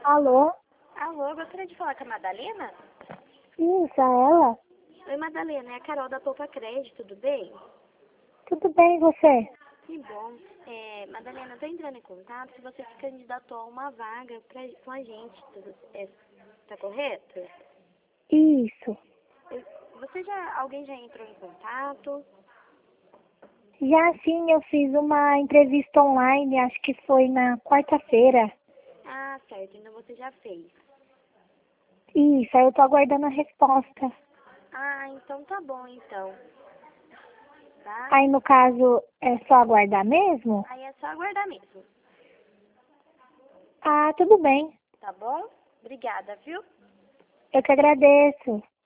Alô? Alô, gostaria de falar com a Madalena? Isso, é ela? Oi, Madalena, é a Carol da Poupa Crédito, tudo bem? Tudo bem, e você? Que bom. Madalena, eu tô entrando em contato se você se candidatou a uma vaga com a gente, tá correto? Isso. Alguém já entrou em contato? Já sim, eu fiz uma entrevista online, acho que foi na quarta-feira. Ah, certo, então você já fez. Isso, aí eu tô aguardando a resposta. Ah, então tá bom, então. Tá? Aí, no caso, é só aguardar mesmo? Aí é só aguardar mesmo, Ah, tudo bem. tá bom? Obrigada, viu? Eu que agradeço.